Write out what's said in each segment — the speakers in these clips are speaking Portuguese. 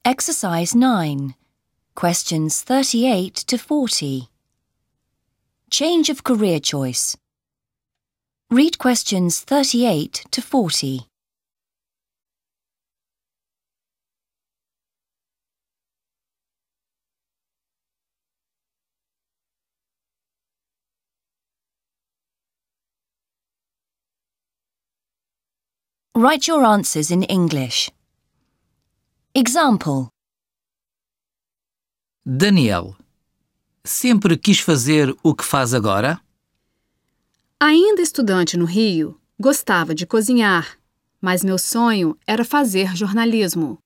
Exercise 9. Questions 38 to 40. Change of career choice. Read questions 38 to 40. Write your answers in English. Example: Daniel, sempre quis fazer o que faz agora? Ainda estudante no Rio, gostava de cozinhar, mas meu sonho era fazer jornalismo.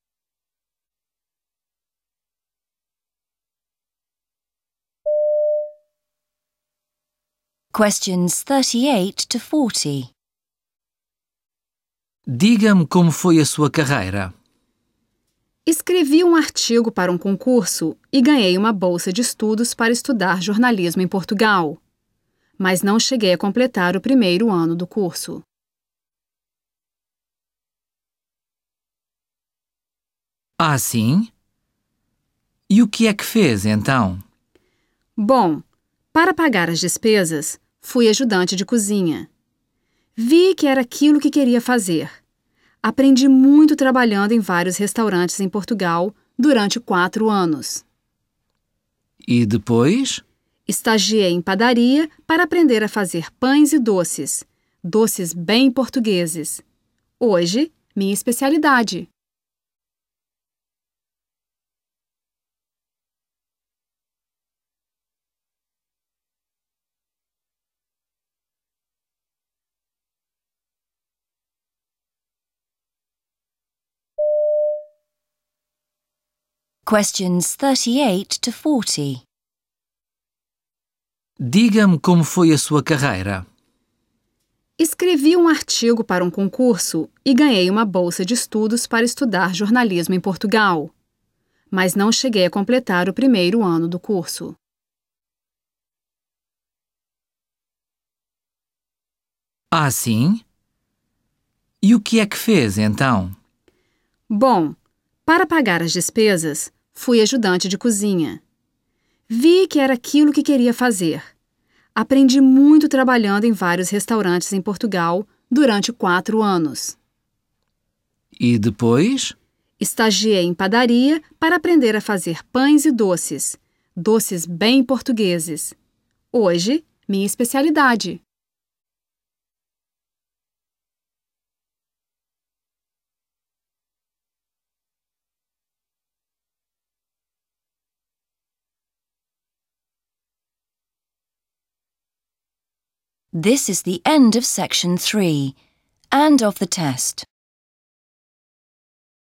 Questions 38 to 40. Diga-me como foi a sua carreira. Escrevi um artigo para um concurso e ganhei uma bolsa de estudos para estudar jornalismo em Portugal, mas não cheguei a completar o primeiro ano do curso. Ah, sim? E o que é que fez, então? Bom, para pagar as despesas, fui ajudante de cozinha. Vi que era aquilo que queria fazer. Aprendi muito trabalhando em vários restaurantes em Portugal durante 4 anos. E depois? Estagiei em padaria para aprender a fazer pães e doces, doces bem portugueses. Hoje, minha especialidade. Questions 38 to 40. Diga-me como foi a sua carreira. Escrevi um artigo para um concurso e ganhei uma bolsa de estudos para estudar jornalismo em Portugal, mas não cheguei a completar o primeiro ano do curso. Ah, sim? E o que é que fez, então? Bom, para pagar as despesas, fui ajudante de cozinha. Vi que era aquilo que queria fazer. Aprendi muito trabalhando em vários restaurantes em Portugal durante 4 anos. E depois? Estagiei em padaria para aprender a fazer pães e doces, doces bem portugueses. Hoje, minha especialidade. This is the end of section 3 and of the test.